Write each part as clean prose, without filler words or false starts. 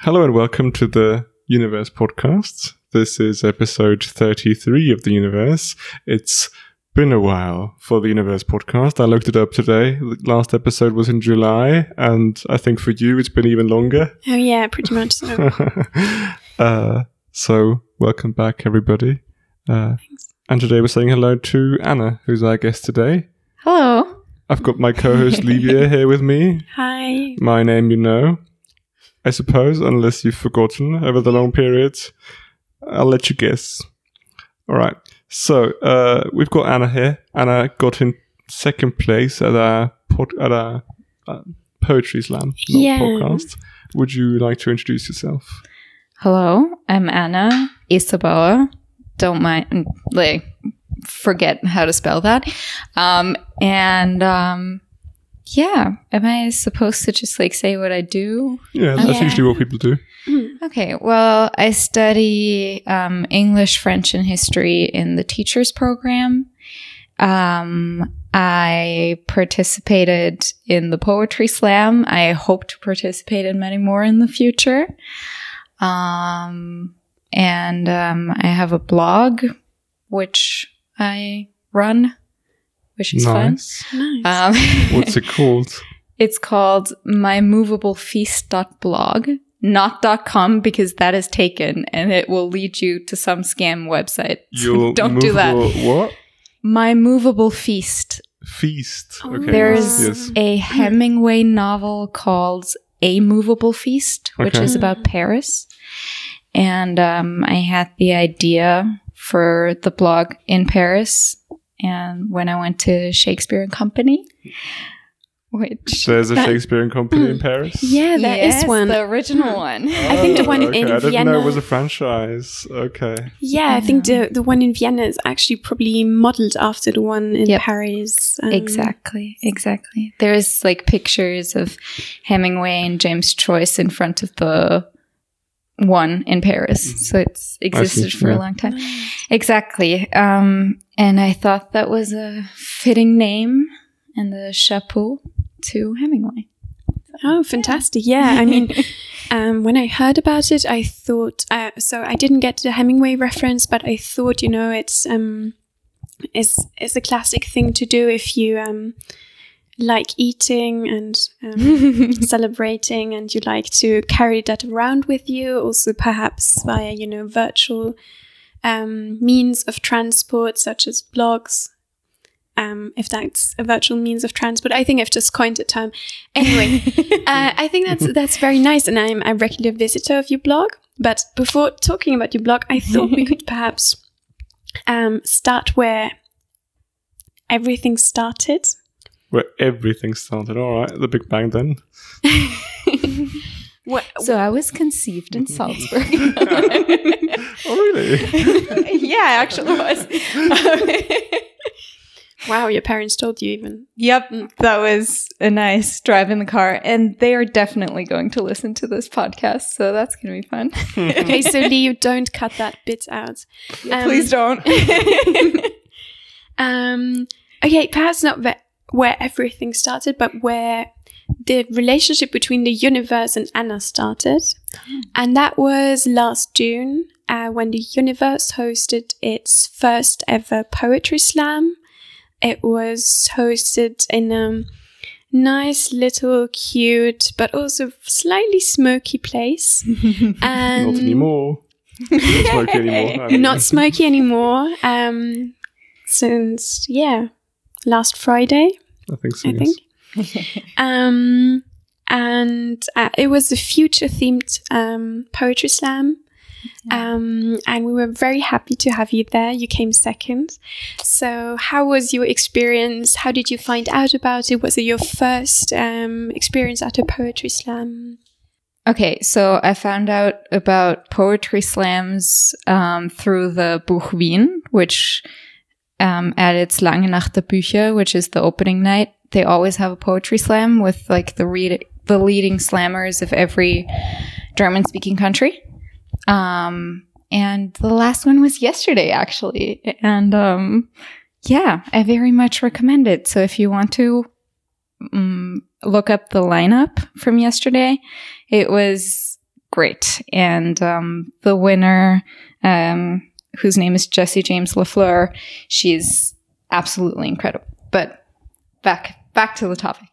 Hello and welcome to the Universe Podcast. This is episode 33 of the Universe. It's been a while for the Universe Podcast. I looked it up today. The last episode was in July, and I think for you it's been even longer. Oh yeah, pretty much so. So welcome back, everybody. Thanks. And today we're saying hello to Anna, who's our guest today. Hello. I've got my co-host Livia here with me. Hi. My name you know, I suppose, unless you've forgotten over the long periods. I'll let you guess. All right. So we've got Anna here. Anna got in second place at our poetry slam podcast. Would you like to introduce yourself? Hello, I'm Anna Isabauer. Don't mind, forget how to spell that. Yeah, am I supposed to just say what I do? Yeah, that's usually what people do. Okay, well, I study English, French, and history in the teachers program. I participated in the poetry slam. I hope to participate in many more in the future. And I have a blog, which I run, which is fun. Nice. What's it called? It's called mymovablefeast.blog, not .com, because that is taken and it will lead you to some scam website. So don't do that. What? My Movable Feast. Feast. Okay. There's a Hemingway novel called A Movable Feast, which is about Paris. And I had the idea for the blog in Paris. And when I went to Shakespeare and Company, which... There's a Shakespeare and Company in Paris? Yeah, there is one. The original one. I think the one in Vienna... I didn't know it was a franchise. Okay. Yeah, I think the one in Vienna is actually probably modeled after the one in Paris. Exactly. There's pictures of Hemingway and James Joyce in front of the one in Paris. So it's existed for a long time. Exactly. And I thought that was a fitting name and the chapeau to Hemingway. Oh, fantastic. Yeah, I mean, when I heard about it, I thought, so I didn't get the Hemingway reference, but I thought, it's a classic thing to do if you like eating and celebrating, and you like to carry that around with you, also perhaps via, virtual means of transport, such as blogs. If that's a virtual means of transport, I think I've just coined a term. Anyway, I think that's very nice, and I'm a regular visitor of your blog. But before talking about your blog, I thought we could perhaps start where everything started. Where everything started. All right, the Big Bang then. So I was conceived in Salzburg. Oh, really? Yeah, I actually was. Wow, your parents told you even. Yep, that was a nice drive in the car. And they are definitely going to listen to this podcast, so that's going to be fun. Okay, so Lee, you don't cut that bit out. Please don't. Okay, perhaps not where everything started, but where the relationship between the Universe and Anna started. And that was last June, when the Universe hosted its first ever poetry slam. It was hosted in a nice little cute, but also slightly smoky place. And Not anymore. Not smoky anymore. Not smoky anymore. Since, last Friday. I think so, And it was a future-themed poetry slam. And we were very happy to have you there. You came second. So how was your experience? How did you find out about it? Was it your first experience at a poetry slam? Okay, so I found out about poetry slams through the Buch Wien, which at its Lange Nacht der Bücher, which is the opening night, they always have a poetry slam with the leading slammers of every German-speaking country. And the last one was yesterday, actually. And I very much recommend it. So if you want to look up the lineup from yesterday, it was great. And the winner, whose name is Jessie James Lafleur, she's absolutely incredible. But back to the topic.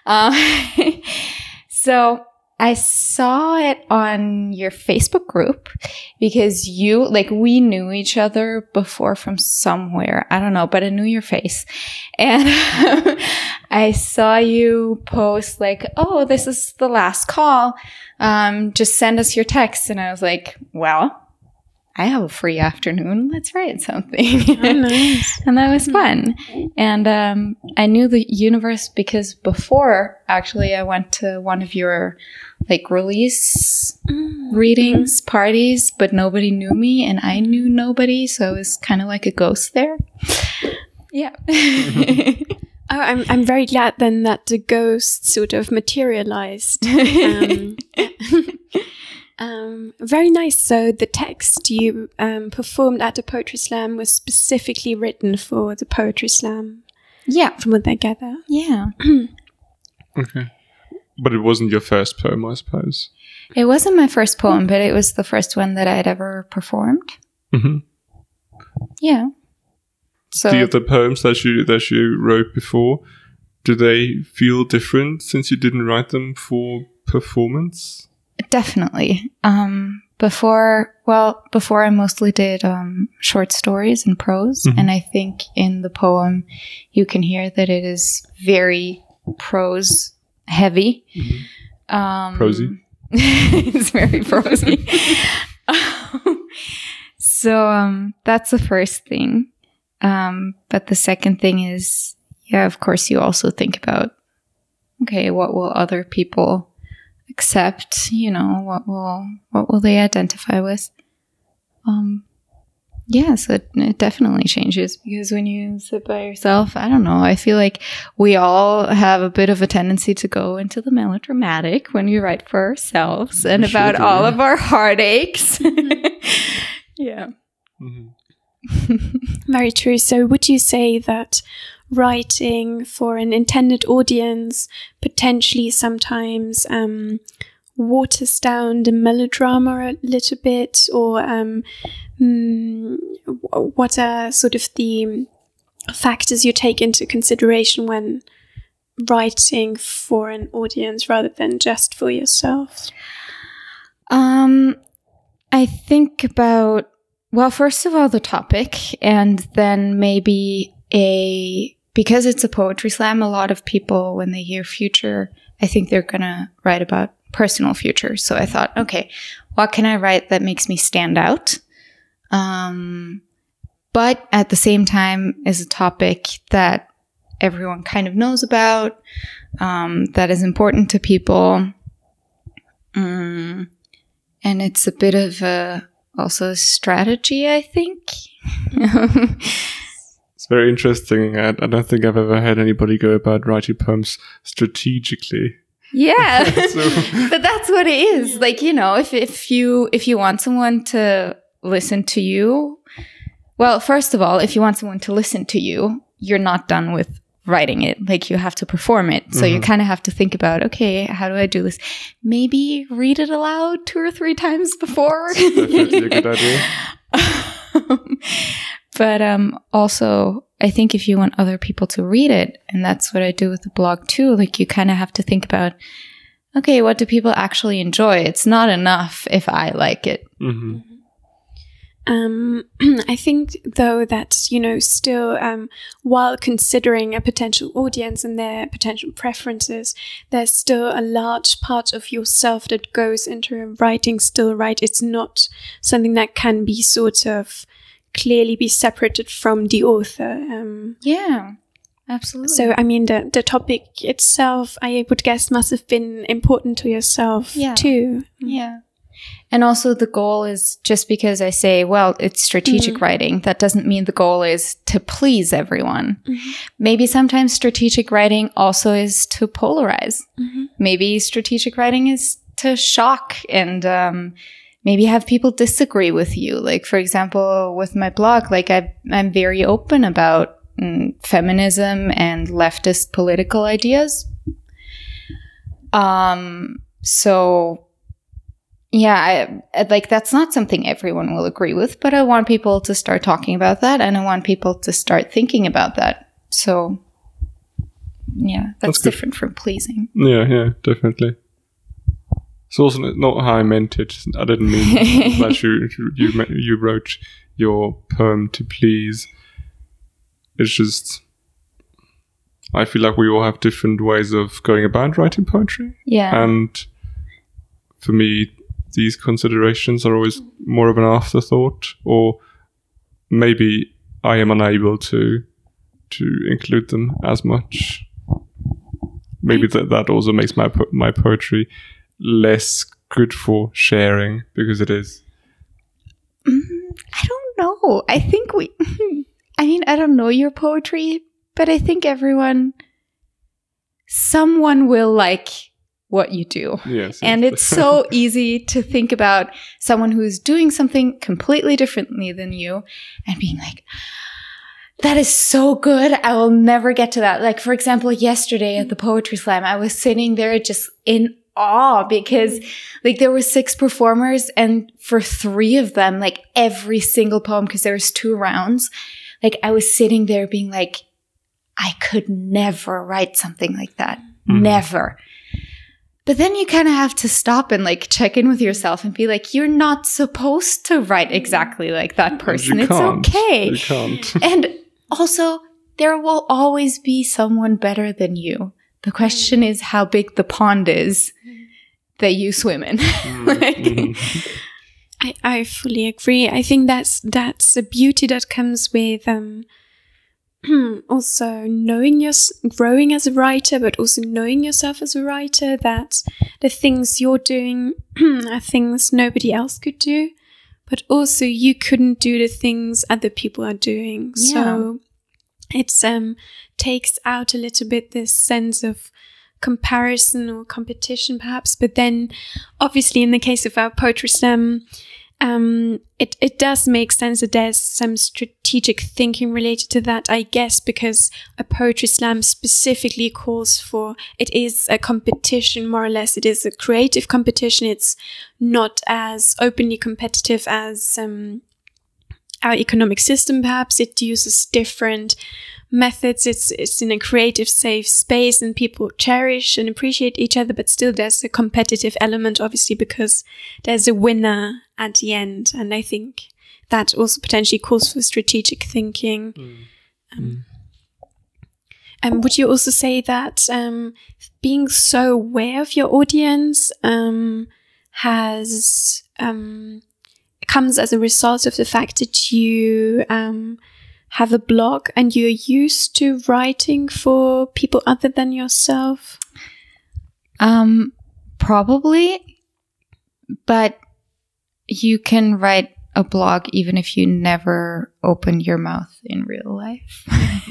So I saw it on your Facebook group because we knew each other before from somewhere. I don't know, but I knew your face. And I saw you post like, oh, this is the last call. Just send us your text. And I was like, well, I have a free afternoon. Let's write something. Oh, nice. And that was fun. And I knew the universe because before, actually, I went to one of your release readings, parties, but nobody knew me and I knew nobody. So it was kind of like a ghost there. Yeah. Oh, I'm very glad then that the ghost sort of materialized. Very nice. So the text you performed at the Poetry Slam was specifically written for the Poetry Slam. Yeah. From what I gather. Yeah. Okay. But it wasn't your first poem, I suppose. It wasn't my first poem, but it was the first one that I'd ever performed. Mm-hmm. Yeah. So the other poems that you wrote before, do they feel different since you didn't write them for performance? Definitely. Before I mostly did short stories and prose, mm-hmm. and I think in the poem you can hear that it is very prose heavy. Mm-hmm. Prosy. It's very prosy. So that's the first thing. But the second thing is, yeah, of course, you also think about, okay, what will other people accept? What will they identify with? So it definitely changes because when you sit by yourself, I don't know, I feel like we all have a bit of a tendency to go into the melodramatic when we write for ourselves and about all of our heartaches. Yeah. Mm-hmm. Very true. So would you say that writing for an intended audience potentially sometimes waters down the melodrama a little bit, or what are sort of the factors you take into consideration when writing for an audience rather than just for yourself? I think about, well, first of all, the topic, and then maybe because it's a poetry slam, a lot of people, when they hear future, I think they're going to write about personal future. So I thought, okay, what can I write that makes me stand out? But at the same time is a topic that everyone kind of knows about, that is important to people. And it's a bit of also a strategy, I think. It's very interesting. I don't think I've ever had anybody go about writing poems strategically. Yeah, but that's what it is. Like, if you want someone to listen to you, well, first of all, if you want someone to listen to you, you're not done with writing it. Like, you have to perform it. So you kind of have to think about, okay, how do I do this? Maybe read it aloud 2 or 3 times before. That's definitely a good idea. But also, I think if you want other people to read it, and that's what I do with the blog too, like, you kind of have to think about, okay, what do people actually enjoy? It's not enough if I like it. Mm-hmm. I think, though, that, still, while considering a potential audience and their potential preferences, there's still a large part of yourself that goes into writing still, right? It's not something that can be sort of clearly be separated from the author. Yeah, absolutely. So, I mean, the topic itself, I would guess, must have been important to yourself, too. Yeah. And also the goal is, just because I say, well, it's strategic writing, that doesn't mean the goal is to please everyone. Mm-hmm. Maybe sometimes strategic writing also is to polarize. Mm-hmm. Maybe strategic writing is to shock and maybe have people disagree with you. Like, for example, with my blog, like I'm very open about feminism and leftist political ideas. So Yeah, like that's not something everyone will agree with, but I want people to start talking about that, and I want people to start thinking about that. So, yeah, that's different from pleasing. Yeah, definitely. It's also not how I meant it. I didn't mean that you wrote your poem to please. It's just, I feel like we all have different ways of going about writing poetry. Yeah. And for me, these considerations are always more of an afterthought, or maybe I am unable to include them as much. Maybe that also makes my poetry less good for sharing, because it is. I don't know. I think I don't know your poetry, but I think someone will like what you do. Yes. And it's so easy to think about someone who's doing something completely differently than you and being like, that is so good. I will never get to that. Like, for example, yesterday at the Poetry Slam, I was sitting there just in awe because like there were 6 performers, and for 3 of them, like every single poem, because there was 2 rounds, like I was sitting there being like, I could never write something like that. Never. But then you kind of have to stop and like check in with yourself and be like, you're not supposed to write exactly like that person. It's okay. You can't. And also, there will always be someone better than you. The question is how big the pond is that you swim in. I fully agree. I think that's a beauty that comes with also growing as a writer, but also knowing yourself as a writer, that the things you're doing are things nobody else could do, but also you couldn't do the things other people are doing. Yeah. So it's takes out a little bit this sense of comparison or competition perhaps, but then obviously in the case of our Poetry Slam, it does make sense that there's some strategic thinking related to that, I guess, because a Poetry Slam specifically calls for, it is a competition more or less. It is a creative competition. It's not as openly competitive as our economic system perhaps. It uses different methods. It's in a creative, safe space, and people cherish and appreciate each other, but still there's a competitive element, obviously, because there's a winner at the end. And I think that also potentially calls for strategic thinking. Would you also say that being so aware of your audience comes as a result of the fact that you have a blog and you're used to writing for people other than yourself? Probably, but you can write a blog even if you never open your mouth in real life.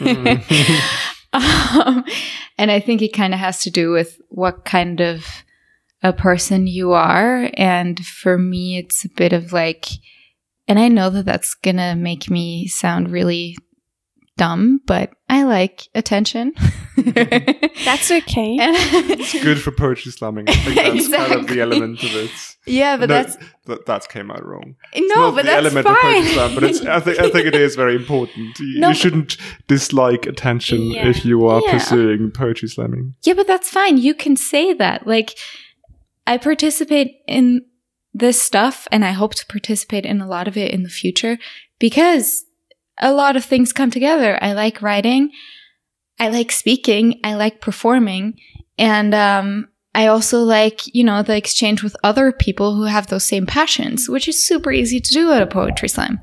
And I think it kind of has to do with what kind of a person you are. And for me, it's a bit of like, and I know that that's going to make me sound really dumb, but I like attention. That's okay. It's good for poetry slamming. I think that's kind of the element of it. Yeah, but that came out wrong. No, but that's element fine. Of poetry slam, but I think it is very important. You shouldn't dislike attention if you are pursuing poetry slamming. Yeah, but that's fine. You can say that. Like, I participate in this stuff, and I hope to participate in a lot of it in the future, because a lot of things come together. I like writing, I like speaking, I like performing, and I also like, the exchange with other people who have those same passions, which is super easy to do at a poetry slam.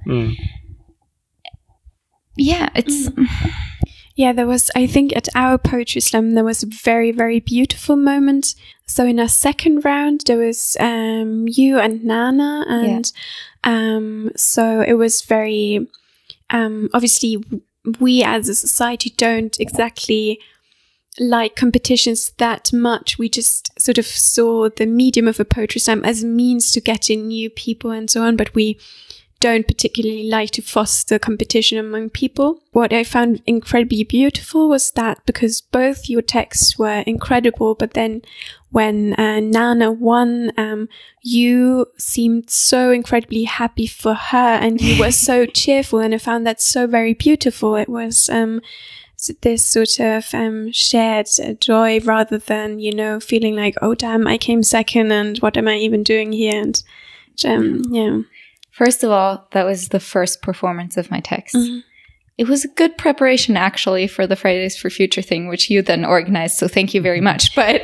Yeah, it's... Yeah, there was, I think at our Poetry Slam, there was a very, very beautiful moment. So in our second round, there was you and Nana. And so it was very, obviously, we as a society don't exactly like competitions that much. We just sort of saw the medium of a Poetry Slam as a means to get in new people and so on. But we don't particularly like to foster competition among people. What I found incredibly beautiful was that because both your texts were incredible, but then when Nana won, you seemed so incredibly happy for her, and you were so cheerful, and I found that so very beautiful. It was this sort of shared joy rather than, feeling like, oh damn, I came second and what am I even doing here? And yeah. First of all, that was the first performance of my text. Mm-hmm. It was a good preparation, actually, for the Fridays for Future thing, which you then organized. So thank you very much. But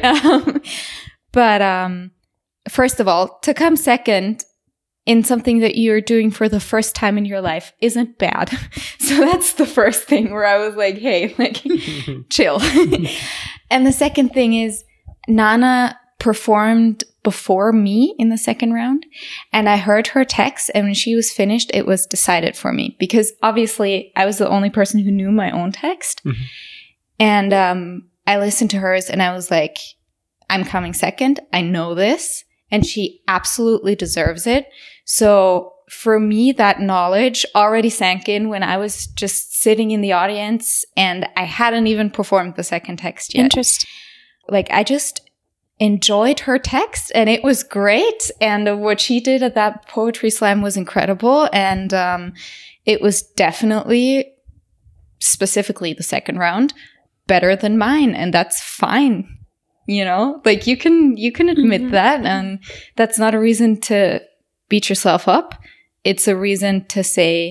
first of all, to come second in something that you're doing for the first time in your life isn't bad. So that's the first thing where I was like, hey, chill. And the second thing is Nana performed before me in the second round, and I heard her text, and when she was finished, it was decided for me, because obviously I was the only person who knew my own text. Mm-hmm. And I listened to hers, and I was like, I'm coming second. I know this, and she absolutely deserves it. So for me, that knowledge already sank in when I was just sitting in the audience, and I hadn't even performed the second text yet. Interesting. I just enjoyed her text, and it was great, and what she did at that poetry slam was incredible, and it was definitely, specifically the second round, better than mine, and that's fine. You can admit mm-hmm. that, and that's not a reason to beat yourself up. It's a reason to say,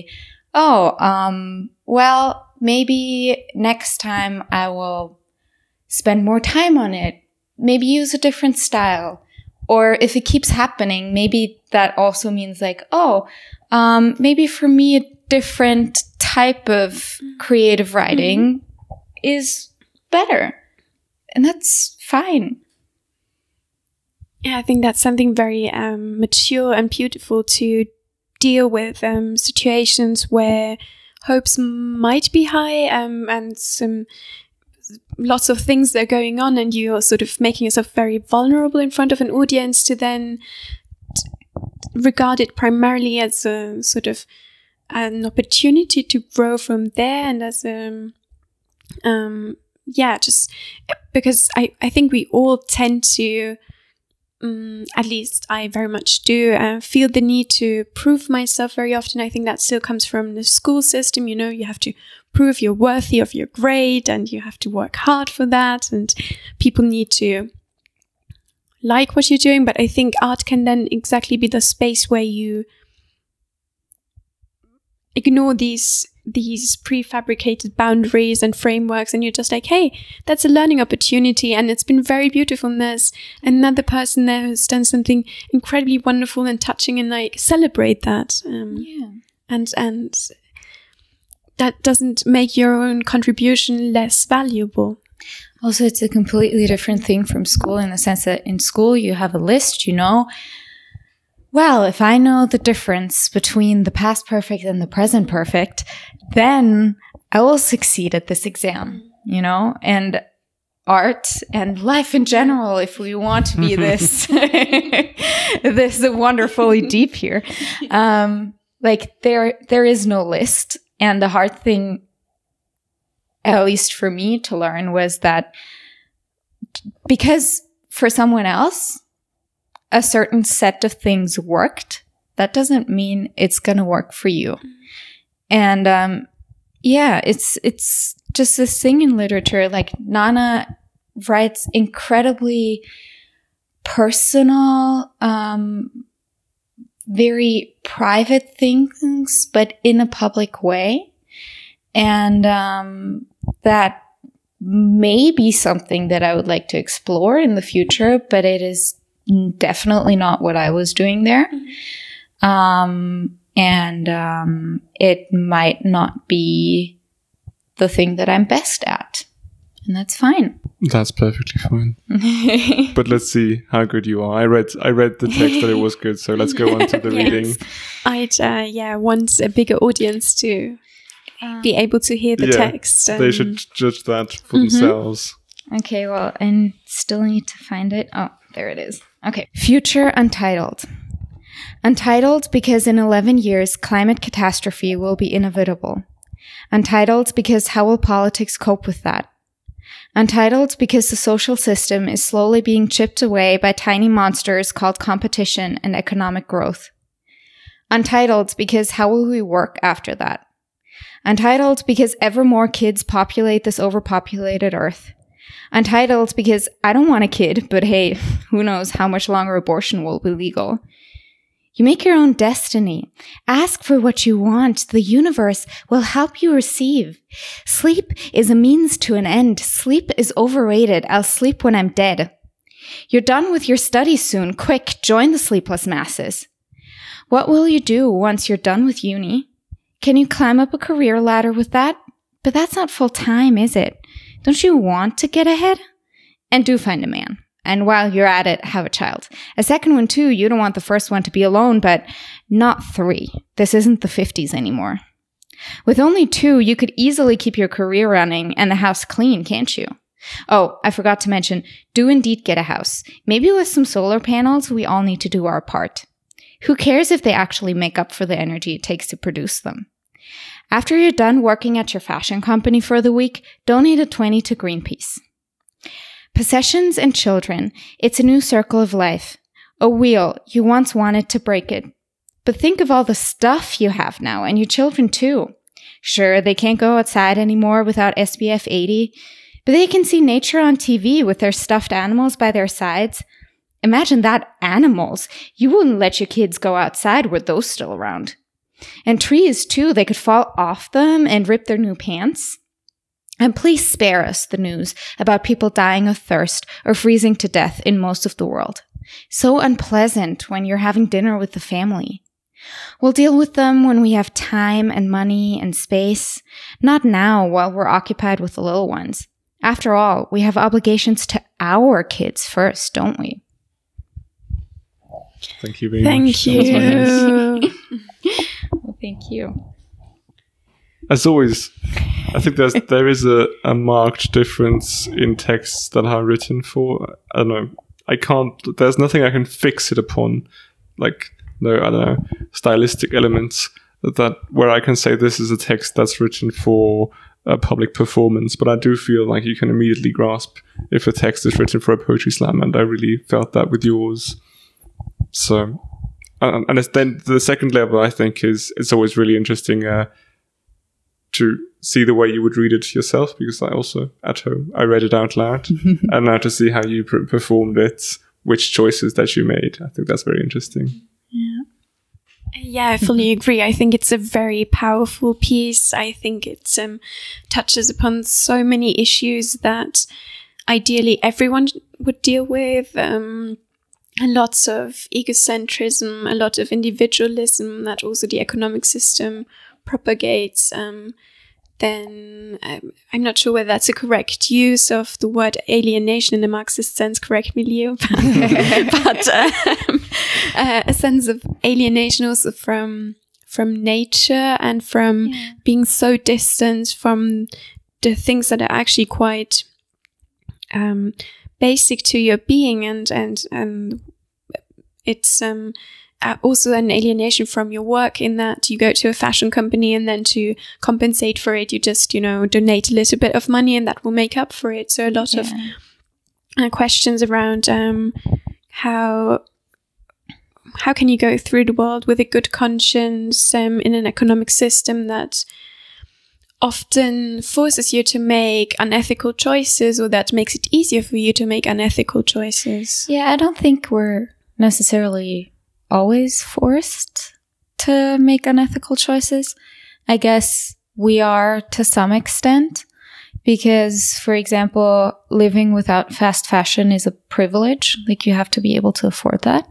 well, maybe next time I will spend more time on it. Maybe use a different style. Or if it keeps happening, maybe that also means maybe for me a different type of creative writing mm-hmm. is better. And that's fine. Yeah, I think that's something very mature and beautiful to deal with situations where hopes might be high and some lots of things that are going on, and you're sort of making yourself very vulnerable in front of an audience, to then regard it primarily as a sort of an opportunity to grow from there, and as just because I think we all tend to, at least I very much do, feel the need to prove myself very often. I think that still comes from the school system. You have to prove you're worthy of your grade, and you have to work hard for that, and people need to like what you're doing. But I think art can then exactly be the space where you ignore these prefabricated boundaries and frameworks, and you're just like, hey, that's a learning opportunity, and it's been very beautiful, and there's another person there who's done something incredibly wonderful and touching, and celebrate that. And that doesn't make your own contribution less valuable. Also, it's a completely different thing from school, in the sense that in school you have a list, well, if I know the difference between the past perfect and the present perfect, then I will succeed at this exam, and art and life in general, if we want to be this wonderfully deep here, there is no list. And the hard thing, at least for me to learn, was that because for someone else a certain set of things worked, that doesn't mean it's going to work for you. And it's just this thing in literature. Nana writes incredibly personal, very private things, but in a public way. And that may be something that I would like to explore in the future, but it is definitely not what I was doing there. It might not be the thing that I'm best at. And that's fine. That's perfectly fine. But let's see how good you are. I read the text that it was good, so let's go on to the reading. I'd want a bigger audience to be able to hear the text. They should judge that for themselves. Okay, well, I still need to find it. Oh, there it is. Okay. Future Untitled. Untitled because in 11 years, climate catastrophe will be inevitable. Untitled because how will politics cope with that? Untitled because the social system is slowly being chipped away by tiny monsters called competition and economic growth. Untitled because how will we work after that? Untitled because ever more kids populate this overpopulated earth. Untitled because I don't want a kid, but hey, who knows how much longer abortion will be legal. You make your own destiny. Ask for what you want. The universe will help you receive. Sleep is a means to an end. Sleep is overrated. I'll sleep when I'm dead. You're done with your studies soon. Quick, join the sleepless masses. What will you do once you're done with uni? Can you climb up a career ladder with that? But that's not full time, is it? Don't you want to get ahead? And do find a man. And while you're at it, have a child. A second one too, you don't want the first one to be alone, but not 3. This isn't the 50s anymore. With only 2, you could easily keep your career running and the house clean, can't you? Oh, I forgot to mention, do indeed get a house. Maybe with some solar panels, we all need to do our part. Who cares if they actually make up for the energy it takes to produce them? After you're done working at your fashion company for the week, donate a 20 to Greenpeace. Possessions and children, it's a new circle of life. A wheel, you once wanted to break it. But think of all the stuff you have now, and your children too. Sure, they can't go outside anymore without SPF 80, but they can see nature on TV with their stuffed animals by their sides. Imagine that, animals. You wouldn't let your kids go outside with those still around. And trees too, they could fall off them and rip their new pants. And please spare us the news about people dying of thirst or freezing to death in most of the world. So unpleasant when you're having dinner with the family. We'll deal with them when we have time and money and space, not now while we're occupied with the little ones. After all, we have obligations to our kids first, don't we? Thank you very much. Thank you. Well, thank you. As always, I think there is a marked difference in texts that are written for, I don't know, there's nothing I can fix it upon, like, no, I don't know, stylistic elements where I can say this is a text that's written for a public performance, but I do feel like you can immediately grasp if a text is written for a poetry slam, and I really felt that with yours. So, and then the second level, I think, it's always really interesting to see the way you would read it yourself, because I also, at home, I read it out loud, and now to see how you performed it, which choices that you made. I think that's very interesting. Yeah, I fully agree. I think it's a very powerful piece. I think it touches upon so many issues that ideally everyone would deal with. Lots of egocentrism, a lot of individualism that also the economic system propagates. Then I'm not sure whether that's a correct use of the word alienation in the Marxist sense. Correct me, Leo. But a sense of alienation also from nature and from being so distant from the things that are actually quite basic to your being, and it's also an alienation from your work, in that you go to a fashion company and then to compensate for it, you just, donate a little bit of money and that will make up for it. So a lot of questions around how can you go through the world with a good conscience in an economic system that often forces you to make unethical choices, or that makes it easier for you to make unethical choices. Yeah, I don't think we're necessarily always forced to make unethical choices. I guess we are to some extent, because, for example, living without fast fashion is a privilege. Like, you have to be able to afford that.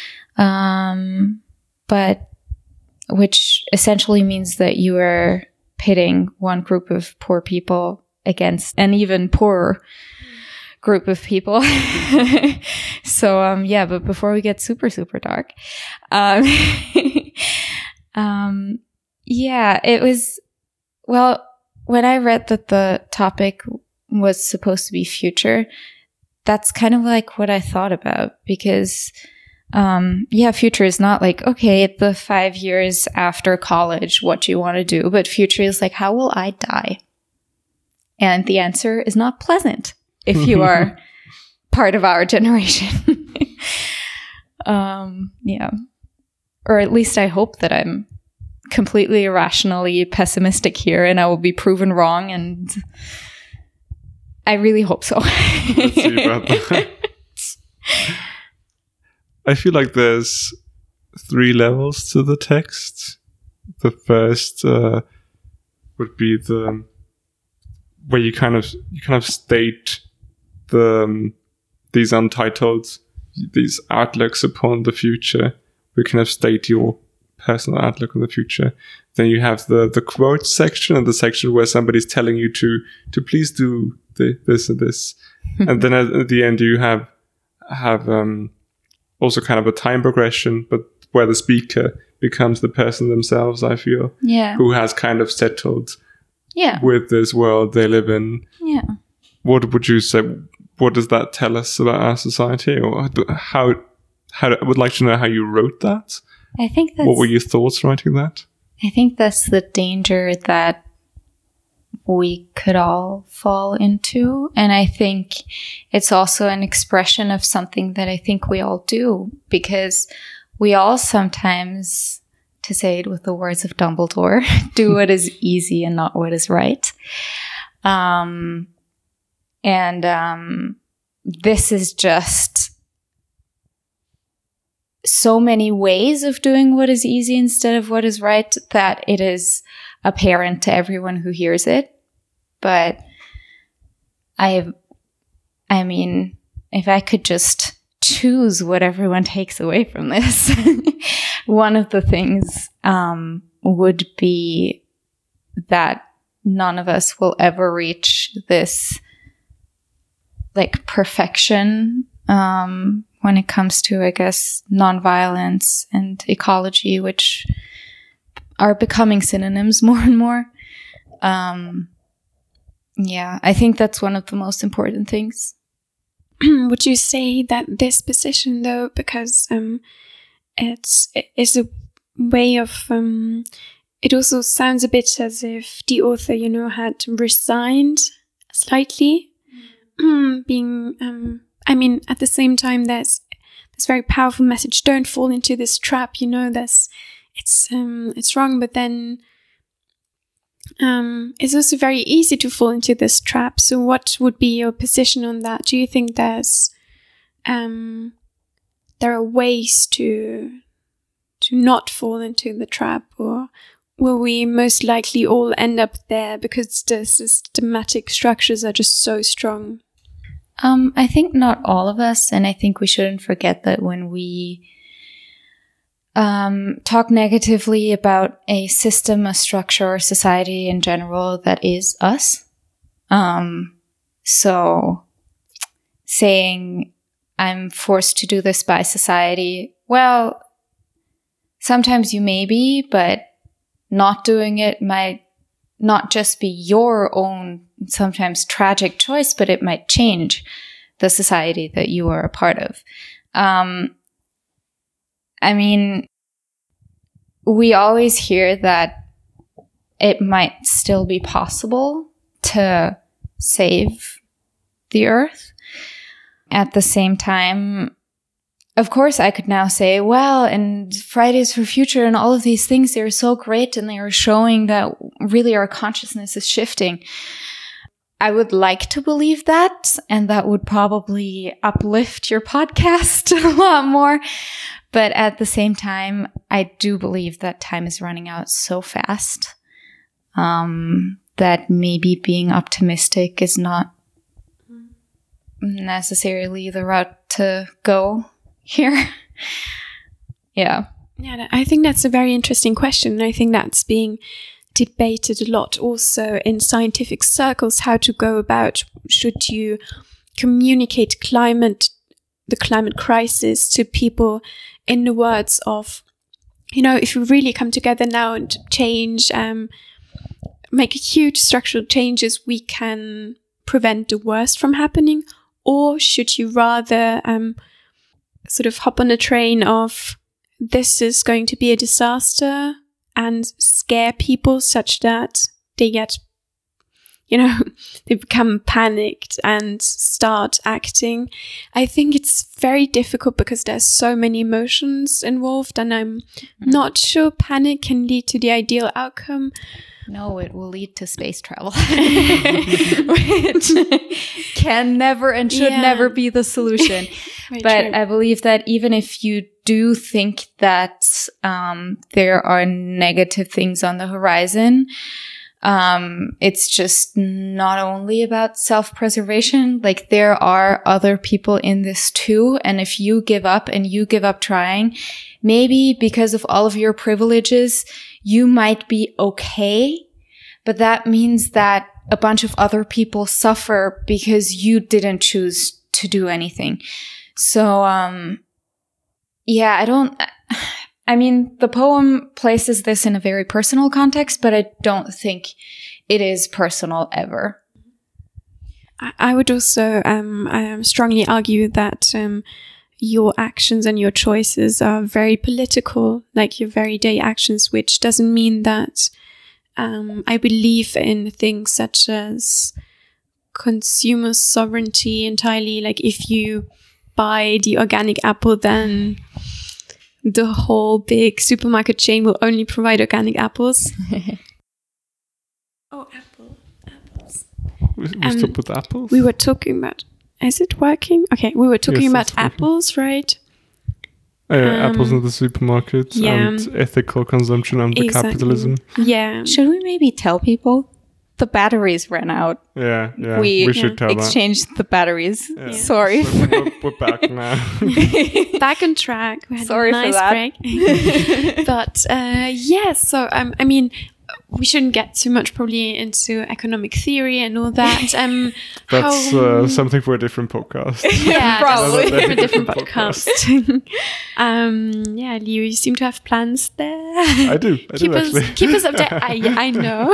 But which essentially means that you are pitting one group of poor people against an even poorer group of people. So, but before we get super, super dark, it was, well, when I read that the topic was supposed to be future, that's kind of like what I thought about, because future is not like, okay, the 5 years after college, what do you want to do? But future is like, how will I die? And the answer is not pleasant if you are part of our generation. Yeah. Or at least I hope that I'm completely irrationally pessimistic here and I will be proven wrong, and I really hope so. Let's see about that. I feel like there's 3 levels to the text. The first would be the where you kind of state these untitled, these outlooks upon the future. We kind of state your personal outlook on the future. Then you have the quote section, and the section where somebody's telling you to please do this and this. And then at the end you have also kind of a time progression, but where the speaker becomes the person themselves, I feel. Yeah. Who has kind of settled Yeah. with this world they live in. Yeah. What would you say? What does that tell us about our society? Or how I would like to know how you wrote that. I think that's, what were your thoughts writing that? I think that's the danger that we could all fall into. And I think it's also an expression of something that I think we all do, because we all sometimes, to say it with the words of Dumbledore, do what is easy and not what is right. This is just so many ways of doing what is easy instead of what is right that it is apparent to everyone who hears it. But I mean, if I could just choose what everyone takes away from this, one of the things would be that none of us will ever reach this like perfection when it comes to, I guess, nonviolence and ecology, which are becoming synonyms more and more. Yeah, I think that's one of the most important things. Would you say that this position, though, because it's a way of it also sounds a bit as if the author, had resigned slightly, being I mean, at the same time, there's this very powerful message: don't fall into this trap. It's wrong, but then it's also very easy to fall into this trap. So what would be your position on that? Do you think there are ways to not fall into the trap, or will we most likely all end up there because the systematic structures are just so strong? I think not all of us, and I think we shouldn't forget that when we talk negatively about a system, a structure, or society in general, that is us. So saying I'm forced to do this by society, well, sometimes you may be, but not doing it might not just be your own sometimes tragic choice, but it might change the society that you are a part of. I mean, we always hear that it might still be possible to save the earth. At the same time, of course, I could now say, well, and Fridays for Future and all of these things, they're so great and they are showing that really our consciousness is shifting. I would like to believe that, and that would probably uplift your podcast a lot more. But at the same time, I do believe that time is running out so fast that maybe being optimistic is not necessarily the route to go here. Yeah. Yeah, I think that's a very interesting question. And I think that's being debated a lot also in scientific circles, how to go about, should you communicate the climate crisis to people in the words of, if we really come together now and change, make huge structural changes, we can prevent the worst from happening? Or should you rather sort of hop on a train of this is going to be a disaster and scare people such that they get, they become panicked and start acting. I think it's very difficult because there's so many emotions involved, and I'm not sure panic can lead to the ideal outcome. No, it will lead to space travel, which can never and should never be the solution. But true. I believe that even if you do think that there are negative things on the horizon, it's just not only about self-preservation. Like, there are other people in this too. And if you give up and you give up trying, maybe because of all of your privileges, you might be okay, but that means that a bunch of other people suffer because you didn't choose to do anything. So, the poem places this in a very personal context, but I don't think it is personal ever. I would also strongly argue that your actions and your choices are very political, like your everyday actions, which doesn't mean that I believe in things such as consumer sovereignty entirely. Like, if you buy the organic apple, then the whole big supermarket chain will only provide organic apples. Apples. We stopped with apples? We were talking about... Is it working? Okay, we were talking about apples, right? Apples in the supermarket and ethical consumption and capitalism. Yeah. Should we maybe tell people? The batteries ran out. Yeah. We should tell exchanged the batteries. Yeah. Sorry. So we're back now. Back on track. We had Sorry a nice for that. break. But so we shouldn't get too much probably into economic theory and all that. That's something for a different podcast. Yeah, probably for a different podcast. Liu, you seem to have plans there. I do actually. Keep us updated. I know.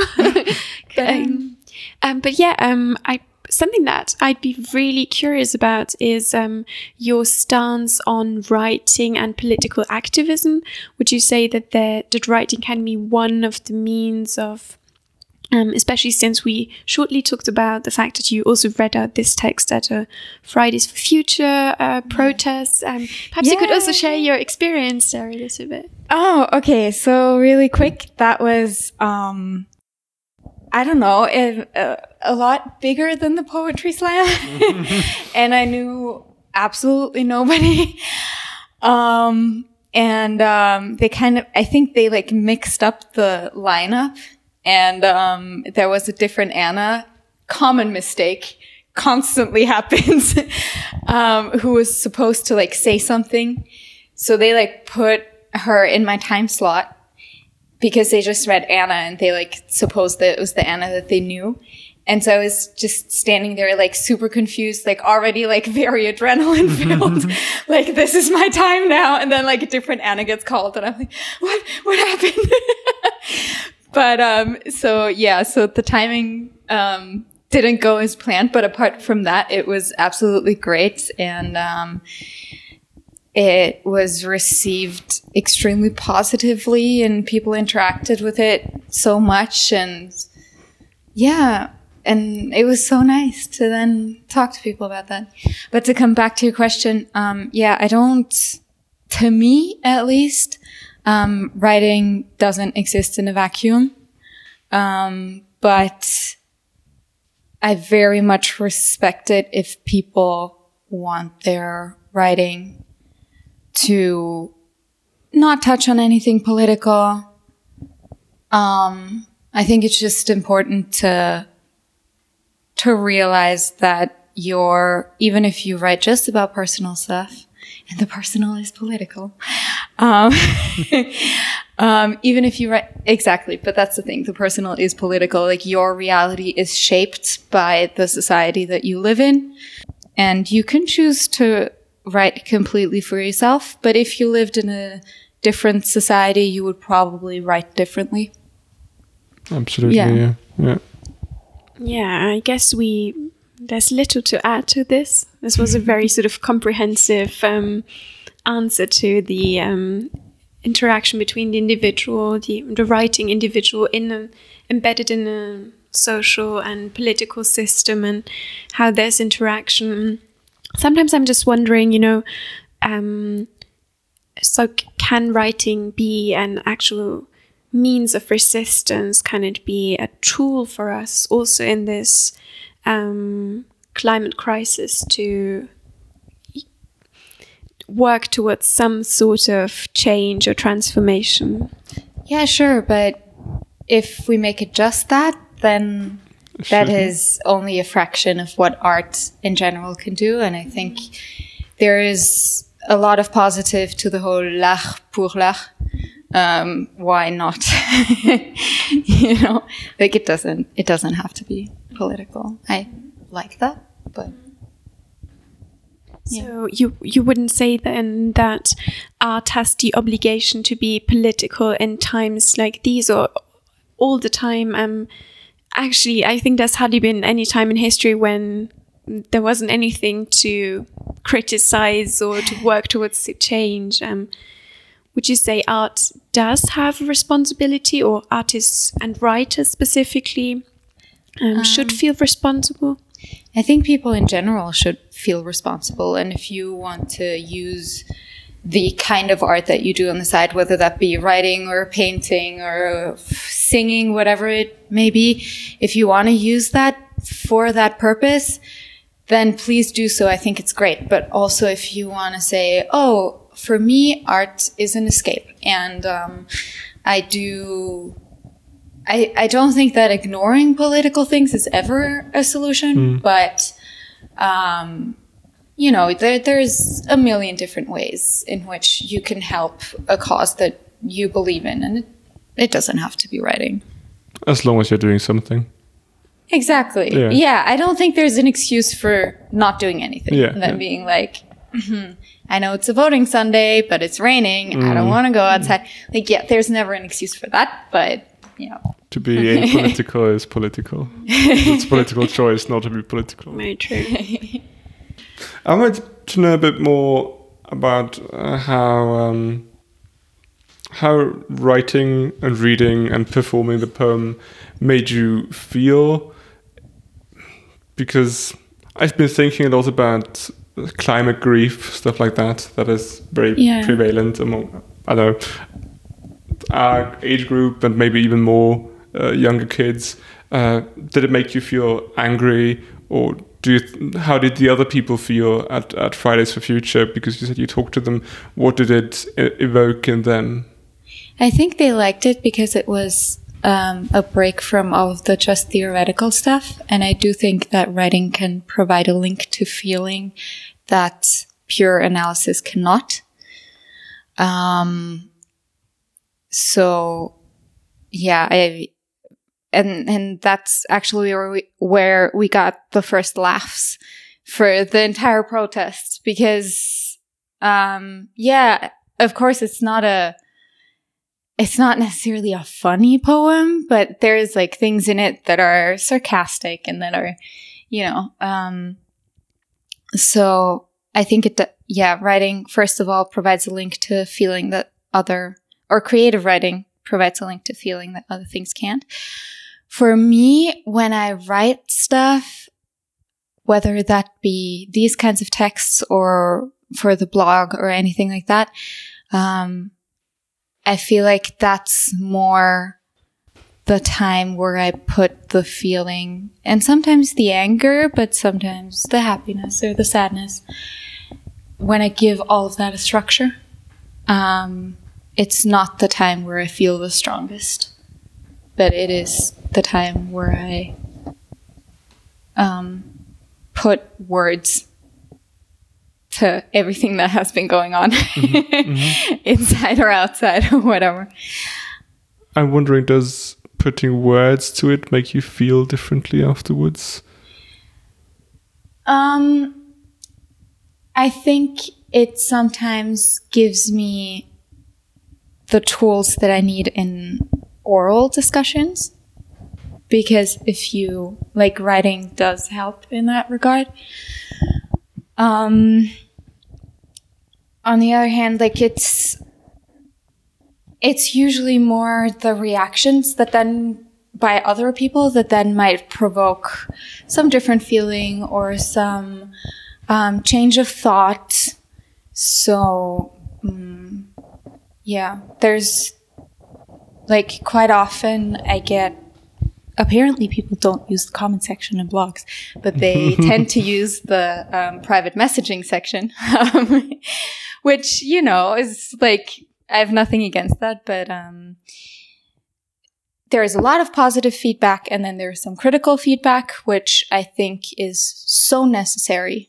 Something that I'd be really curious about is your stance on writing and political activism. Would you say that writing can be one of the means of, especially since we shortly talked about the fact that you also read out this text at a Fridays for Future protests. Perhaps you could also share your experience there a little bit. Oh, okay. So really quick, that was... I don't know, a lot bigger than the poetry slam. And I knew absolutely nobody. I think they like mixed up the lineup, and there was a different Anna. Common mistake, constantly happens, who was supposed to like say something. So they like put her in my time slot, because they just read Anna and they like supposed that it was the Anna that they knew. And so I was just standing there like super confused, like already like very adrenaline filled. Like, this is my time now. And then like a different Anna gets called and I'm like, what happened? But, so the timing, didn't go as planned, but apart from that, it was absolutely great. And, it was received extremely positively and people interacted with it so much. And and it was so nice to then talk to people about that. But to come back to your question, to me at least, writing doesn't exist in a vacuum. But I very much respect it if people want their writing to not touch on anything political. I think it's just important to realize that even if you write just about personal stuff, and the personal is political, even if you write, exactly, but that's the thing, the personal is political, like your reality is shaped by the society that you live in, and you can choose to write completely for yourself, but if you lived in a different society, you would probably write differently. Absolutely, yeah. I guess there's little to add to this. This was a very sort of comprehensive answer to the interaction between the individual, the writing individual embedded in a social and political system, and how there's interaction. Sometimes I'm just wondering, so can writing be an actual means of resistance? Can it be a tool for us also in this climate crisis to work towards some sort of change or transformation? Yeah, sure. But if we make it just that, then that is only a fraction of what art in general can do. And I think there is a lot of positive to the whole l'art pour l'art. Why not? Like it doesn't have to be political. I like that, but yeah. So you wouldn't say then that art has the obligation to be political in times like these, or all the time? Actually, I think there's hardly been any time in history when there wasn't anything to criticize or to work towards change. Would you say art does have a responsibility, or artists and writers specifically should feel responsible? I think people in general should feel responsible. And if you want to use the kind of art that you do on the side, whether that be writing or painting or singing, whatever it may be, if you want to use that for that purpose, then please do so. I think it's great. But also if you want to say, oh, for me, art is an escape. And I don't think that ignoring political things is ever a solution, but there's a million different ways in which you can help a cause that you believe in, and it doesn't have to be writing. As long as you're doing something. Exactly. Yeah, I don't think there's an excuse for not doing anything. Being like, I know it's a voting Sunday, but it's raining. I don't want to go outside. Like, yeah, there's never an excuse for that, but, To be apolitical is political. It's a political choice not to be political. Very true. I wanted to know a bit more about how writing and reading and performing the poem made you feel, because I've been thinking a lot about climate grief, stuff like that. That is very prevalent among, I don't know, our age group and maybe even more younger kids. Did it make you feel angry, or how did the other people feel at Fridays for Future? Because you said you talked to them. What did it evoke in them? I think they liked it because it was a break from all of the just theoretical stuff. And I do think that writing can provide a link to feeling that pure analysis cannot. So, yeah, and that's actually where we got the first laughs for the entire protest, because, of course it's not necessarily a funny poem, but there's like things in it that are sarcastic and that are, so I think writing, first of all, provides a link to feeling that creative writing provides a link to feeling that other things can't. For me, when I write stuff, whether that be these kinds of texts or for the blog or anything like that, I feel like that's more the time where I put the feeling, and sometimes the anger, but sometimes the happiness or the sadness, when I give all of that a structure. It's not the time where I feel the strongest, but it is the time where I put words to everything that has been going on, inside or outside or whatever. I'm wondering, does putting words to it make you feel differently afterwards? I think it sometimes gives me the tools that I need in oral discussions, because writing does help in that regard. on the other hand, like it's usually more the reactions that then by other people that then might provoke some different feeling or some change of thought. So yeah, there's like quite often I get, apparently people don't use the comment section in blogs, but they tend to use the private messaging section, which, you know, is like, I have nothing against that, but there is a lot of positive feedback, and then there's some critical feedback, which I think is so necessary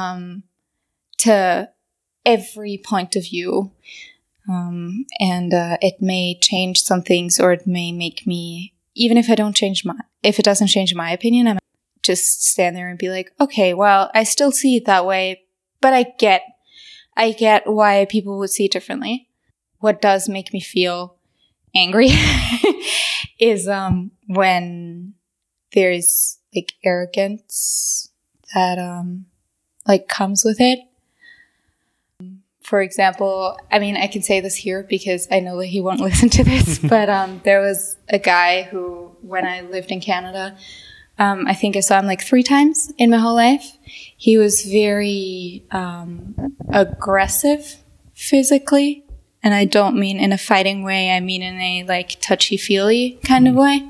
to every point of view. And it may change some things, or it may make me, even if it doesn't change my opinion, I might just stand there and be like, okay, well, I still see it that way, but I get why people would see it differently. What does make me feel angry is when there's like arrogance that like comes with it. For example, I mean, I can say this here because I know that he won't listen to this, but there was a guy who, when I lived in Canada, I think I saw him like 3 times in my whole life. He was very aggressive physically, and I don't mean in a fighting way. I mean in a like touchy-feely kind of way.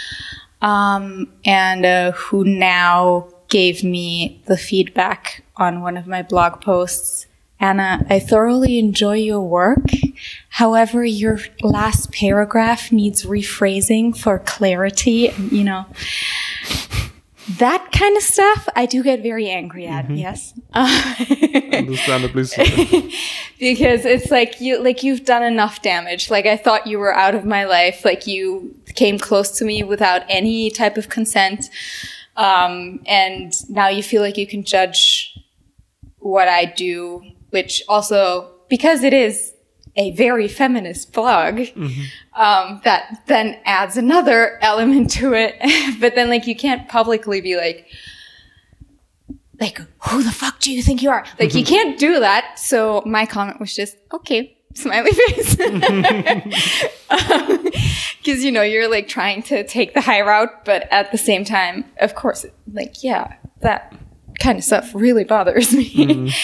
And who now gave me the feedback on one of my blog posts. Anna, I thoroughly enjoy your work. However, your last paragraph needs rephrasing for clarity. You know, that kind of stuff I do get very angry at. Yes. Understandably so. Because it's like you've done enough damage. Like, I thought you were out of my life. Like, you came close to me without any type of consent. And now you feel like you can judge what I do, which also, because it is a very feminist blog, that then adds another element to it. But then, like, you can't publicly be like, who the fuck do you think you are? Like, you can't do that. So my comment was just, okay, smiley face. Because, you know, you're like trying to take the high route, but at the same time, of course, like, yeah, that kind of stuff really bothers me.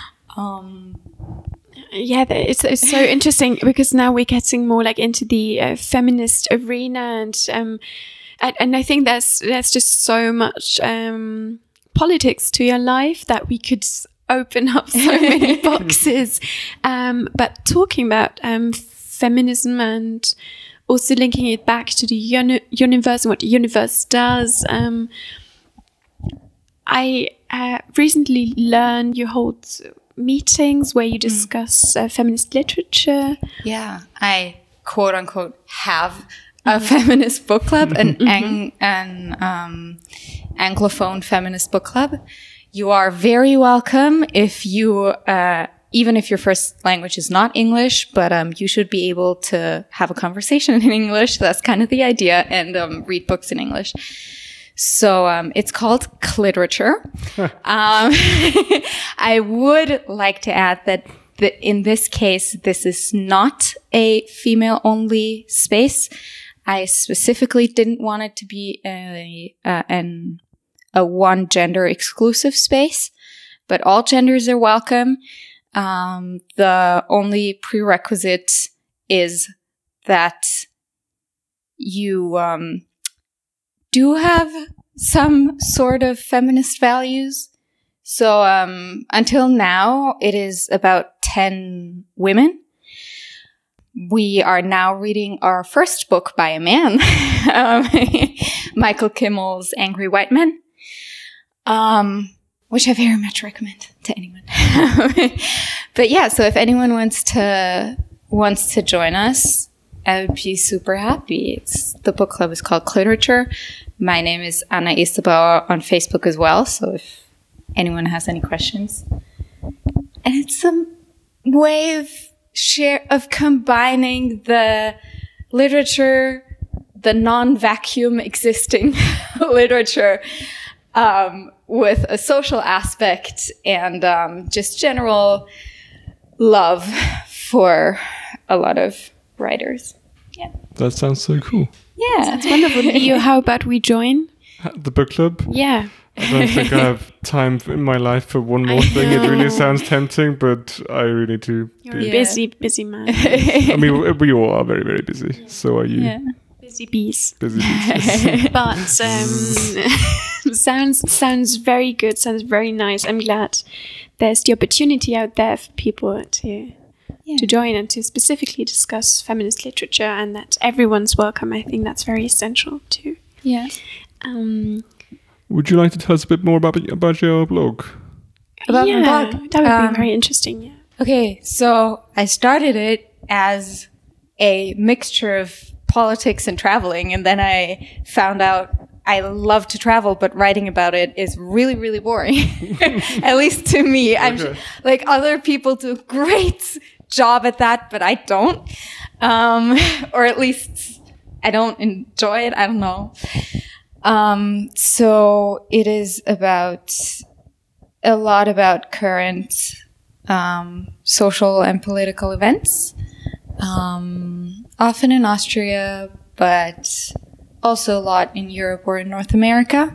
Yeah, it's so interesting because now we're getting more like into the feminist arena, and I think there's just so much politics to your life that we could open up so many boxes. But talking about feminism and also linking it back to the universe and what the universe does, I recently learned you hold meetings where you discuss feminist literature. Yeah, I quote unquote have a feminist book club, an Anglophone feminist book club. You are very welcome if you, even if your first language is not English, but you should be able to have a conversation in English. That's kind of the idea, and read books in English. So it's called Cliterature. I would like to add that in this case, this is not a female-only space. I specifically didn't want it to be a one-gender exclusive space, but all genders are welcome. The only prerequisite is that you do have some sort of feminist values. So until now, it is about 10 women. We are now reading our first book by a man, Michael Kimmel's Angry White Men, which I very much recommend to anyone. But yeah, so if anyone wants to join us, I would be super happy. The book club is called Cliterature. My name is Anna Easterbauer on Facebook as well, so if anyone has any questions. And it's a way of combining the literature, the non-vacuum existing literature, with a social aspect and just general love for a lot of writers. Yeah. That sounds so cool. Yeah. That's wonderful. Leo, how about we join? The book club? Yeah. I don't think I have time in my life for one more thing. It really sounds tempting, but I really need to. You're a busy man. I mean, we all are very, very busy. So are you. Yeah. Busy bees. Busy bees. But sounds very good. Sounds very nice. I'm glad there's the opportunity out there for people to join and to specifically discuss feminist literature, and that everyone's welcome. I think that's very essential too. Yeah. Would you like to tell us a bit more about your blog? About my blog? That would be very interesting. Yeah. Okay, so I started it as a mixture of politics and traveling, and then I found out I love to travel, but writing about it is really, really boring. At least to me. I'm like, other people do a great job at that, but I don't. Or at least I don't enjoy it. I don't know. So it is about a lot about current social and political events, often in Austria, but also a lot in Europe or in North America.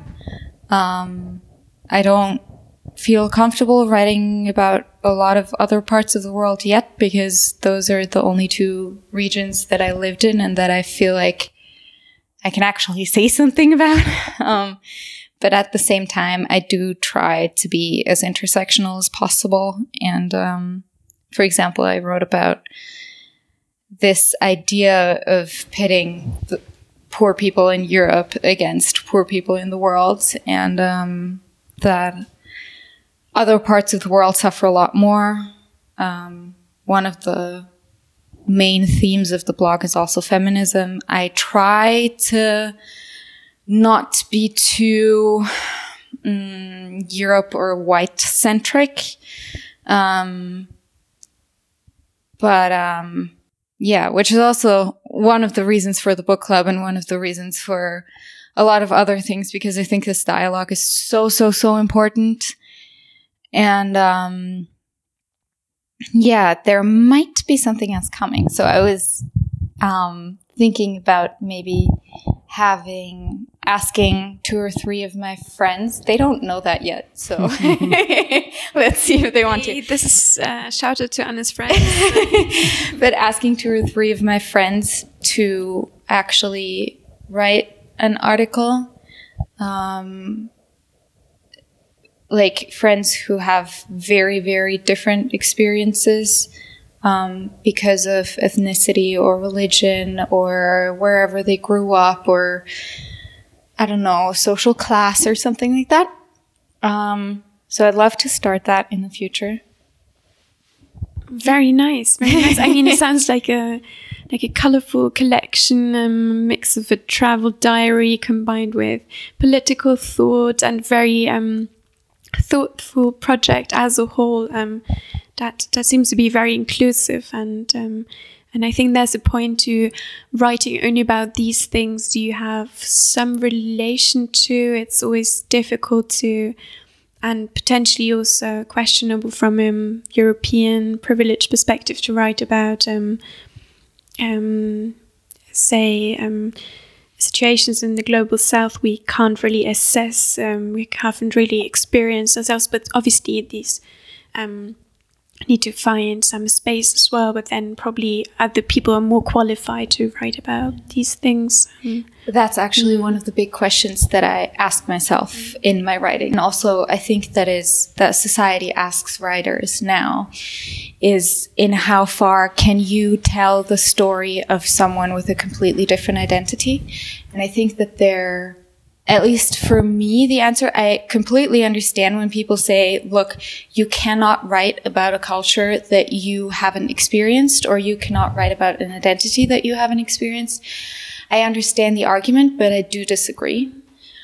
I don't feel comfortable writing about a lot of other parts of the world yet, because those are the only two regions that I lived in and that I feel like I can actually say something about. But at the same time, I do try to be as intersectional as possible. And for example, I wrote about this idea of pitting the poor people in Europe against poor people in the world, and that other parts of the world suffer a lot more. One of the main themes of the blog is also feminism. I try to not be too Europe or white centric. Yeah, which is also one of the reasons for the book club and one of the reasons for a lot of other things, because I think this dialogue is so important. And yeah, there might be something else coming. So I was thinking about maybe asking 2 or 3 of my friends. They don't know that yet, so let's see if they want to. This is shouted to Anna's friends. But asking 2 or 3 of my friends to actually write an article, like friends who have very, very different experiences because of ethnicity or religion or wherever they grew up, or I don't know, social class or something like that. So I'd love to start that in the future. Very nice, very nice. I mean, it sounds like a colorful collection, mix of a travel diary combined with political thought, and very thoughtful project as a whole. That seems to be very inclusive, and I think there's a point to writing only about these things you have some relation to. It's always difficult to, and potentially also questionable from a European privileged perspective, to write about, situations in the global south we can't really assess, we haven't really experienced ourselves, but obviously these need to find some space as well, but then probably other people are more qualified to write about these things. That's actually one of the big questions that I ask myself in my writing. And also I think that society asks writers now is, in how far can you tell the story of someone with a completely different identity? And I think that at least for me, the answer, I completely understand when people say, look, you cannot write about a culture that you haven't experienced, or you cannot write about an identity that you haven't experienced. I understand the argument, but I do disagree.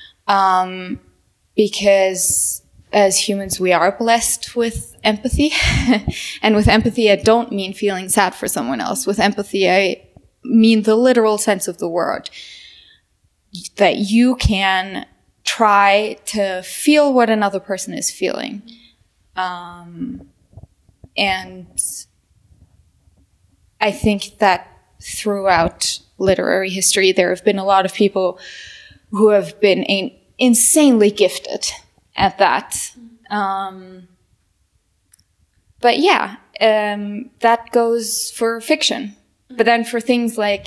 Because as humans, we are blessed with empathy. And with empathy, I don't mean feeling sad for someone else. With empathy, I mean the literal sense of the word. That you can try to feel what another person is feeling. And I think that throughout literary history, there have been a lot of people who have been insanely gifted at that. But yeah, that goes for fiction. But then for things like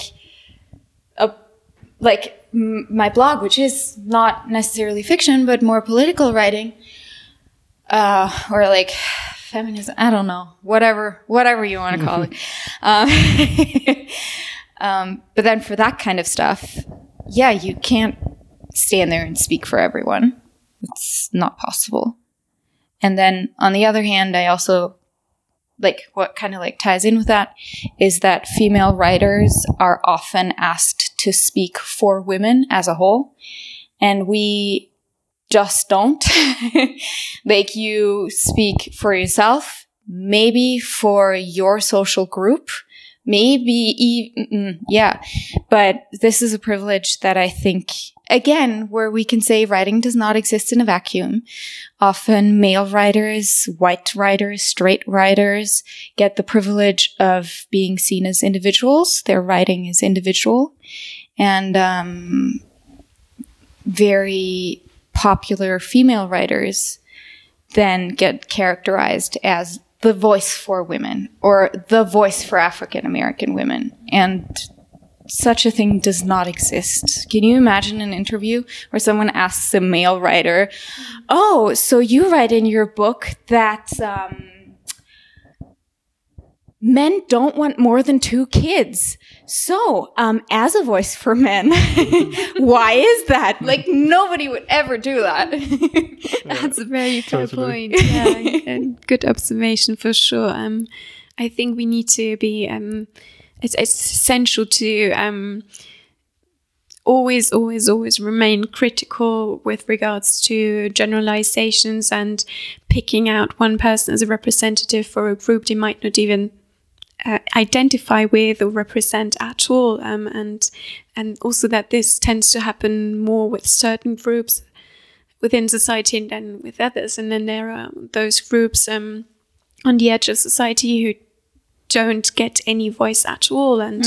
my blog, which is not necessarily fiction, but more political writing, or like feminism, I don't know, whatever you want to call it. But then for that kind of stuff, yeah, you can't stand there and speak for everyone. It's not possible. And then on the other hand, I also what kind of ties in with that is that female writers are often asked to speak for women as a whole, and we just don't. You speak for yourself, maybe for your social group, but this is a privilege that I think, again, where we can say writing does not exist in a vacuum. Often male writers, white writers, straight writers get the privilege of being seen as individuals. Their writing is individual. And very popular female writers then get characterized as the voice for women or the voice for African American women. And such a thing does not exist. Can you imagine an interview where someone asks a male writer, "Oh, so you write in your book that men don't want more than 2 kids. So, as a voice for men, why is that?" Nobody would ever do that. That's a very fair point. Yeah, and good observation for sure. I think we need to be. It's essential to always remain critical with regards to generalizations and picking out one person as a representative for a group they might not even identify with or represent at all, and also that this tends to happen more with certain groups within society than with others, and then there are those groups on the edge of society who don't get any voice at all, and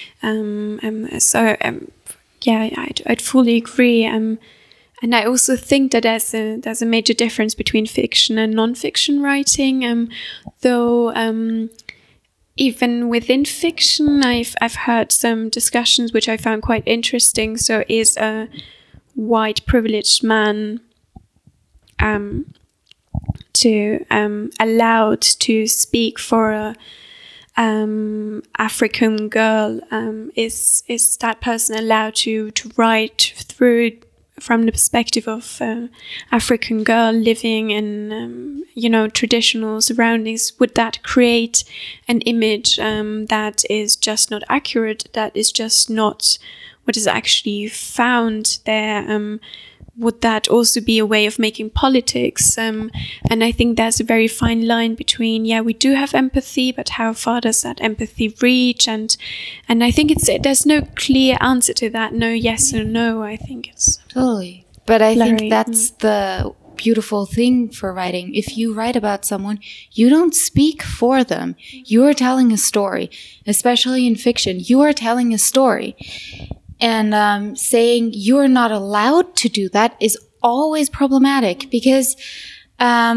I'd fully agree. And I also think that there's a major difference between fiction and non-fiction writing, though. Even within fiction, I've heard some discussions which I found quite interesting. So, is a white privileged man allowed to speak for a African girl? Is that person allowed to write through from the perspective of African girl living in traditional surroundings? Would that create an image that is just not accurate, that is just not what is actually found there? Would that also be a way of making politics? And I think there's a very fine line between, we do have empathy, but how far does that empathy reach? And I think there's no clear answer to that, no yes or no. I think it's totally. But I think that's the beautiful thing for writing. If you write about someone, you don't speak for them. You are telling a story, especially in fiction. You are telling a story. And saying you're not allowed to do that is always problematic, because a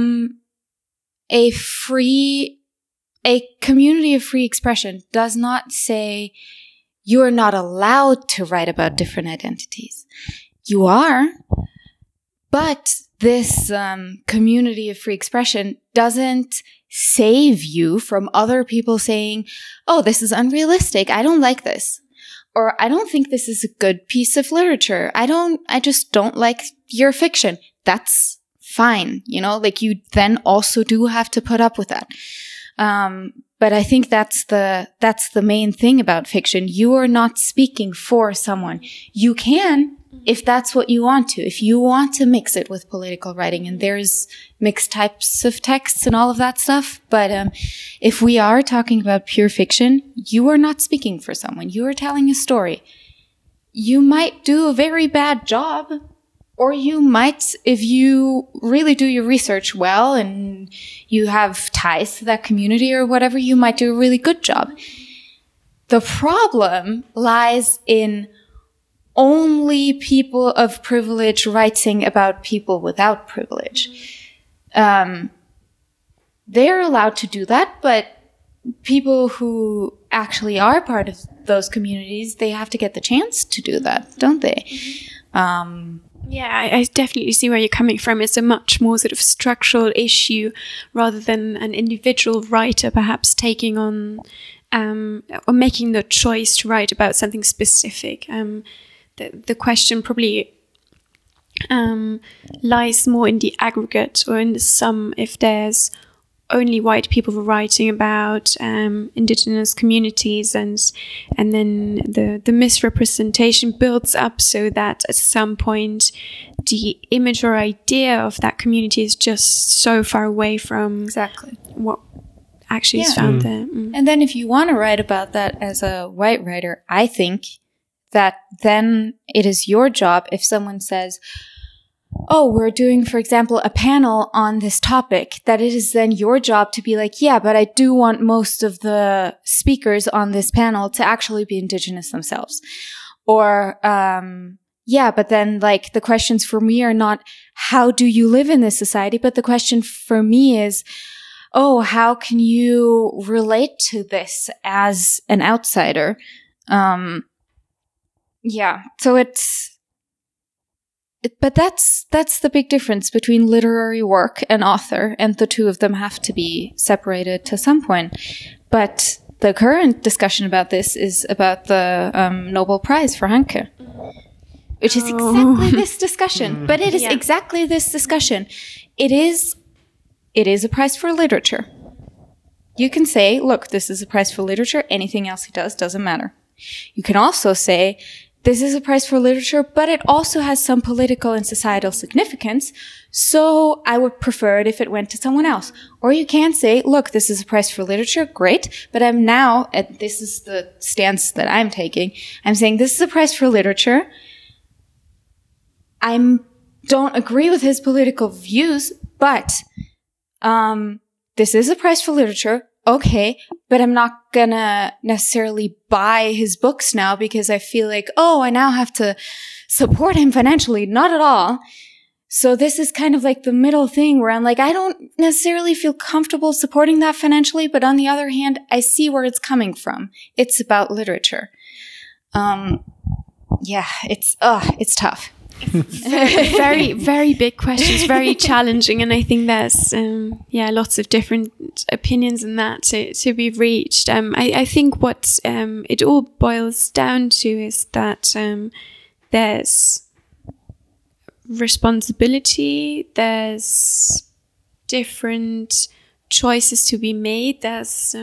community of free expression does not say you are not allowed to write about different identities. You are, but this community of free expression doesn't save you from other people saying, "Oh, this is unrealistic. I don't like this." Or, "I don't think this is a good piece of literature. I just don't like your fiction." That's fine. You then also do have to put up with that. But I think that's the main thing about fiction. You are not speaking for someone. You can, if that's what you want to. If you want to mix it with political writing, and there's mixed types of texts and all of that stuff. But if we are talking about pure fiction, you are not speaking for someone. You are telling a story. You might do a very bad job, or you might, if you really do your research well and you have ties to that community or whatever, you might do a really good job. The problem lies in only people of privilege writing about people without privilege. They're allowed to do that, but people who actually are part of those communities, they have to get the chance to do that, don't they? Yeah, I definitely see where you're coming from. It's a much more sort of structural issue rather than an individual writer perhaps taking on or making the choice to write about something specific. The question probably lies more in the aggregate or in the sum. If there's only white people writing about indigenous communities, and then the misrepresentation builds up so that at some point the image or idea of that community is just so far away from exactly what actually is found there. And then if you want to write about that as a white writer, I think that then it is your job if someone says, oh, we're doing, for example, a panel on this topic, that it is then your job to be like, yeah, but I do want most of the speakers on this panel to actually be indigenous themselves. Or, yeah, but then like the questions for me are not, how do you live in this society? But the question for me is, oh, how can you relate to this as an outsider? Yeah, so but that's the big difference between literary work and author, and the two of them have to be separated to some point. But the current discussion about this is about the Nobel Prize for Hanke, which is exactly this discussion. But it is exactly this discussion. It is a prize for literature. You can say, look, this is a prize for literature. Anything else he does doesn't matter. You can also say, this is a prize for literature, but it also has some political and societal significance, so I would prefer it if it went to someone else. Or you can say, look, this is a prize for literature, great, but I'm now, this is the stance that I'm taking, I'm saying this is a prize for literature. I don't agree with his political views, but this is a prize for literature. Okay, but I'm not gonna necessarily buy his books now because I feel like, oh, I now have to support him financially. Not at all. So this is kind of like the middle thing where I'm like, I don't necessarily feel comfortable supporting that financially, but on the other hand, I see where it's coming from. It's about literature. Yeah, it's tough. Very, very big questions, very challenging, and I think there's lots of different opinions in that to be reached. I think what it all boils down to is that there's responsibility, there's different choices to be made, there's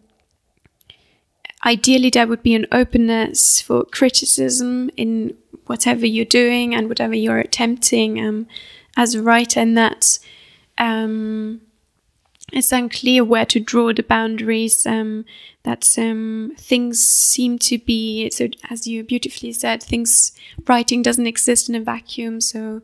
ideally there would be an openness for criticism in whatever you're doing and whatever you're attempting as a writer, and that it's unclear where to draw the boundaries, that things seem to be, so as you beautifully said, writing doesn't exist in a vacuum, so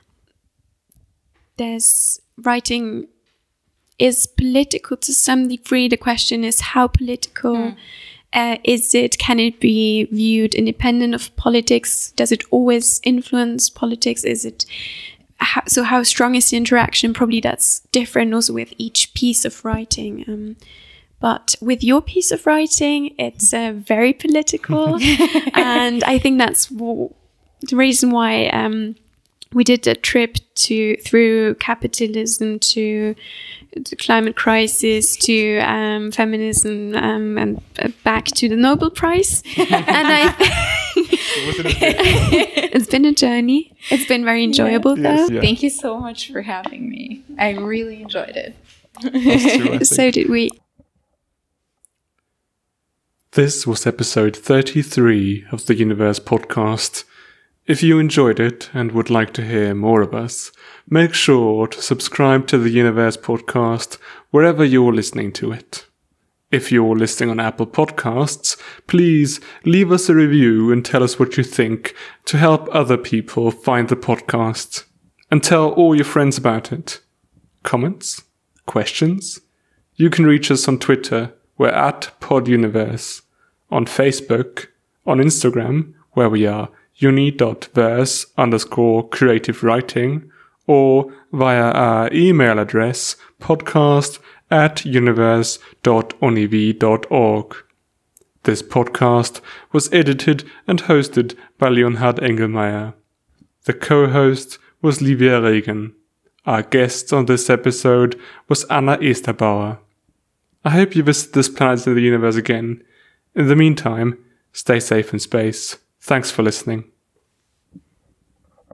writing is political to some degree. The question is how political is it? Can it be viewed independent of politics? Does it always influence politics? How strong is the interaction? Probably that's different also with each piece of writing. But with your piece of writing, it's very political. And I think that's the reason why we did a trip through capitalism to the climate crisis to feminism and back to the Nobel Prize. And I think it's been a journey. It's been very enjoyable though. Yeah. Thank you so much for having me. I really enjoyed it. Us too, so did we. This was episode 33 of the Universe podcast. If you enjoyed it and would like to hear more of us, make sure to subscribe to the Universe podcast wherever you're listening to it. If you're listening on Apple Podcasts, please leave us a review and tell us what you think to help other people find the podcast. And tell all your friends about it. Comments? Questions? You can reach us on Twitter. We're @PodUniverse. on Facebook, on Instagram, where we are uni.verse_creative writing, or via our email address podcast@universe.univ.org. This podcast was edited and hosted by Leonhard Engelmeyer. The co-host was Livia Regen. Our guest on this episode was Anna Esterbauer. I hope you visit this planet in the universe again. In the meantime, stay safe in space. Thanks for listening.